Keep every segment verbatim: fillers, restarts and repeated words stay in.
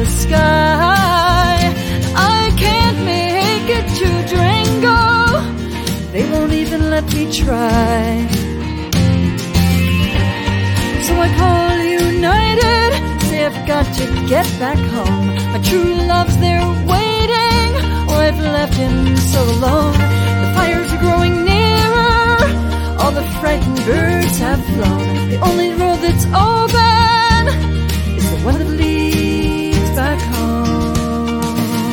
the sky. I can't make it to Durango, they won't even let me try. So I call United, say I've got to get back home. My true love's there waiting, oh, I've left him so alone. The fires are growing nearer, all the frightened birds have flown. The only road that's open is the one that leads back home.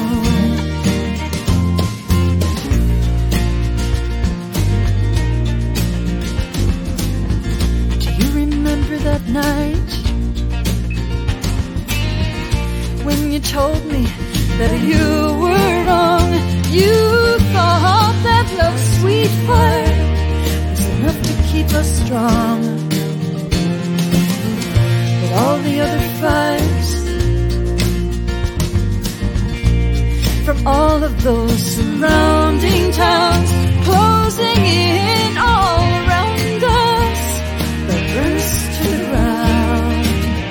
Do you remember that night when you told me that you were wrong? You thought that love's sweet fire was enough to keep us strong. But all the other fires from all of those surrounding towns closing in all around us, they burn us to the ground.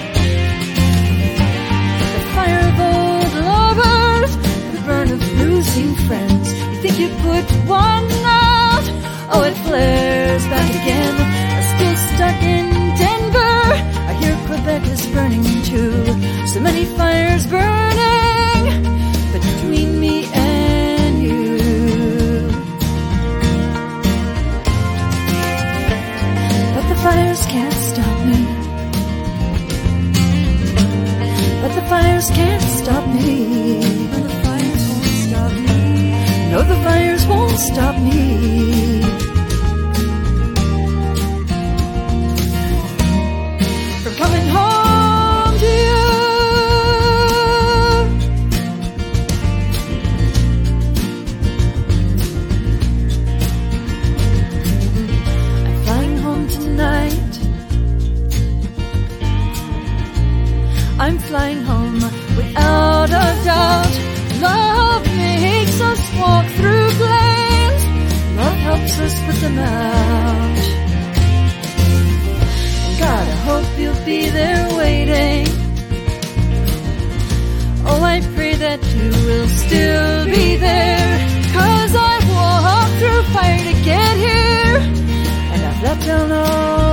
The fire of old lovers, the burn of losing friends. You think you put one out, oh, it flares back again. I'm still stuck in Denver, I hear Quebec is burning too. So many fires burning between me and you. But the fires can't stop me. But the fires can't stop me. No, the fires won't stop me. No, the fires won't stop me. From coming home to you. I'm flying home tonight. I'm flying home without a doubt. Love makes us walk through flames. Love helps us put them out. God, I hope you'll be there waiting. Oh, I pray that you will still be there, 'cause I walked through fire to get here, and I've let down all